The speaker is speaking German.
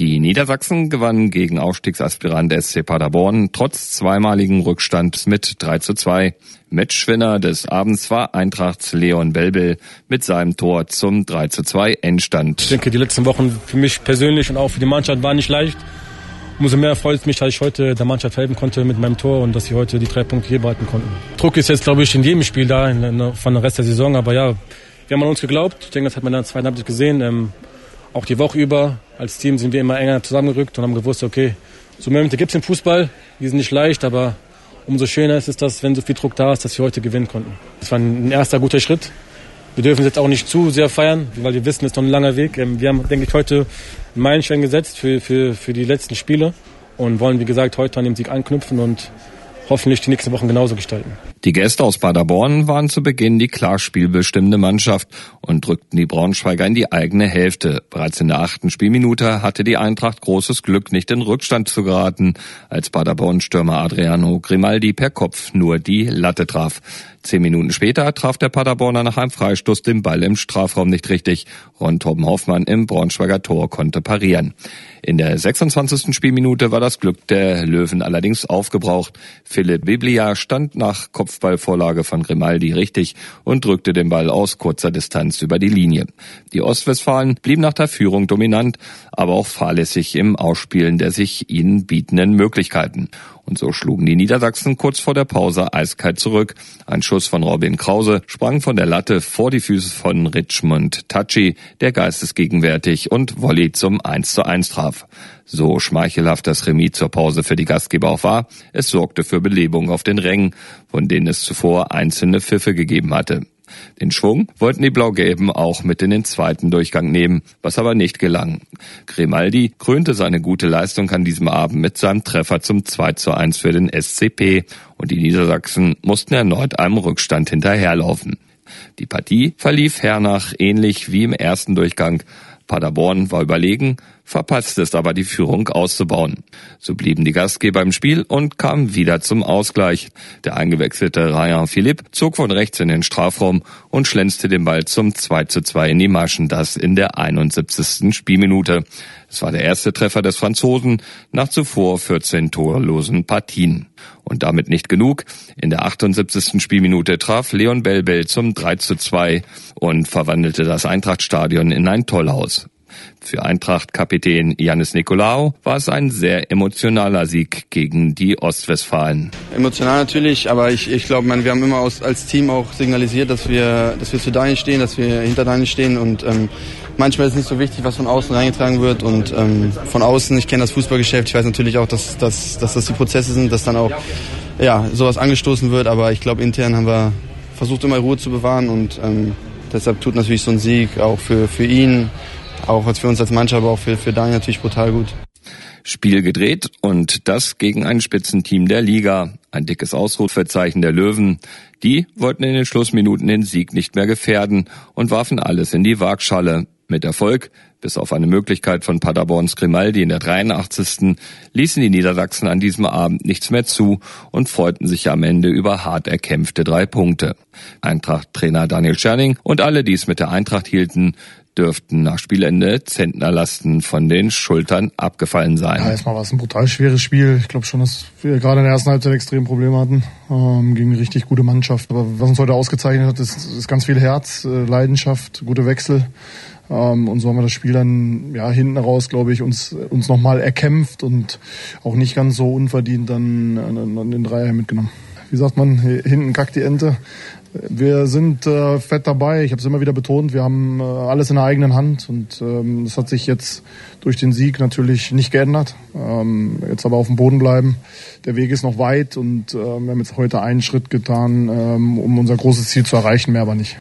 Die Niedersachsen gewannen gegen Aufstiegsaspirant SC Paderborn trotz zweimaligen Rückstands mit 3:2. Matchwinner des Abends war Eintrachts Leon Belbel mit seinem Tor zum 3:2 Endstand. Ich denke, die letzten Wochen für mich persönlich und auch für die Mannschaft waren nicht leicht. Umso mehr freut es mich, dass ich heute der Mannschaft helfen konnte mit meinem Tor und dass sie heute die 3 Punkte hier behalten konnten. Druck ist jetzt, glaube ich, in jedem Spiel da, von der Rest der Saison. Aber ja, wir haben an uns geglaubt. Ich denke, das hat man in der zweiten Halbzeit gesehen. Auch die Woche über als Team sind wir immer enger zusammengerückt und haben gewusst, okay, so Momente gibt es im Fußball, die sind nicht leicht, aber umso schöner ist es, dass, wenn so viel Druck da ist, dass wir heute gewinnen konnten. Das war ein erster guter Schritt. Wir dürfen es jetzt auch nicht zu sehr feiern, weil wir wissen, es ist noch ein langer Weg. Wir haben, denke ich, heute einen Meilenstein gesetzt für die letzten Spiele und wollen, wie gesagt, heute an dem Sieg anknüpfen und hoffentlich die nächsten Wochen genauso gestalten. Die Gäste aus Paderborn waren zu Beginn die klar spielbestimmende Mannschaft und drückten die Braunschweiger in die eigene Hälfte. Bereits in der 8. Spielminute hatte die Eintracht großes Glück, nicht in Rückstand zu geraten, als Paderborn-Stürmer Adriano Grimaldi per Kopf nur die Latte traf. 10 Minuten später traf der Paderborner nach einem Freistoß den Ball im Strafraum nicht richtig. Ron Torben Hoffmann im Braunschweiger Tor konnte parieren. In der 26. Spielminute war das Glück der Löwen allerdings aufgebraucht. Philipp Biblia stand nach Kopfballvorlage von Grimaldi richtig und drückte den Ball aus kurzer Distanz über die Linie. Die Ostwestfalen blieben nach der Führung dominant, aber auch fahrlässig im Ausspielen der sich ihnen bietenden Möglichkeiten. Und so schlugen die Niedersachsen kurz vor der Pause eiskalt zurück. Ein Schuss von Robin Krause sprang von der Latte vor die Füße von Richmond Tachi, der geistesgegenwärtig und Volley zum 1:1 traf. So schmeichelhaft das Remis zur Pause für die Gastgeber auch war, es sorgte für Belebung auf den Rängen, von denen es zuvor einzelne Pfiffe gegeben hatte. Den Schwung wollten die Blau-Gelben auch mit in den zweiten Durchgang nehmen, was aber nicht gelang. Grimaldi krönte seine gute Leistung an diesem Abend mit seinem Treffer zum 2:1 für den SCP und die Niedersachsen mussten erneut einem Rückstand hinterherlaufen. Die Partie verlief hernach ähnlich wie im ersten Durchgang. Paderborn war überlegen, verpasste es aber, die Führung auszubauen. So blieben die Gastgeber im Spiel und kamen wieder zum Ausgleich. Der eingewechselte Ryan Philipp zog von rechts in den Strafraum und schlänzte den Ball zum 2:2 in die Maschen, das in der 71. Spielminute. Es war der erste Treffer des Franzosen nach zuvor 14 torlosen Partien. Und damit nicht genug. In der 78. Spielminute traf Leon Belbel zum 3:2 und verwandelte das Eintrachtstadion in ein Tollhaus. Für Eintracht-Kapitän Yannis Nicolaou war es ein sehr emotionaler Sieg gegen die Ostwestfalen. Emotional natürlich, aber ich glaube, wir haben immer als Team auch signalisiert, dass wir zu Daniel stehen, dass wir hinter Daniel stehen und manchmal ist es nicht so wichtig, was von außen reingetragen wird und von außen, ich kenne das Fußballgeschäft, ich weiß natürlich auch, dass das die Prozesse sind, dass dann auch sowas angestoßen wird, aber ich glaube, intern haben wir versucht, immer Ruhe zu bewahren und deshalb tut natürlich so ein Sieg auch für ihn, auch für uns als Mannschaft, aber auch für Daniel natürlich brutal gut. Spiel gedreht und das gegen ein Spitzenteam der Liga. Ein dickes Ausrufezeichen der Löwen. Die wollten in den Schlussminuten den Sieg nicht mehr gefährden und warfen alles in die Waagschale. Mit Erfolg, bis auf eine Möglichkeit von Paderborns Grimaldi in der 83. ließen die Niedersachsen an diesem Abend nichts mehr zu und freuten sich am Ende über hart erkämpfte 3 Punkte. Eintracht-Trainer Daniel Scherning und alle, die es mit der Eintracht hielten, dürften nach Spielende Zentnerlasten von den Schultern abgefallen sein. Ja, erstmal war es ein brutal schweres Spiel. Ich glaube schon, dass wir gerade in der ersten Halbzeit extrem Probleme hatten gegen eine richtig gute Mannschaft. Aber was uns heute ausgezeichnet hat, ist ganz viel Herz, Leidenschaft, gute Wechsel. Und so haben wir das Spiel dann hinten raus, glaube ich, uns nochmal erkämpft und auch nicht ganz so unverdient dann an den Dreier mitgenommen. Wie sagt man, hinten kackt die Ente. Wir sind fett dabei, ich habe es immer wieder betont, wir haben alles in der eigenen Hand und das hat sich jetzt durch den Sieg natürlich nicht geändert. Jetzt aber auf dem Boden bleiben, der Weg ist noch weit und wir haben jetzt heute einen Schritt getan, um unser großes Ziel zu erreichen, mehr aber nicht.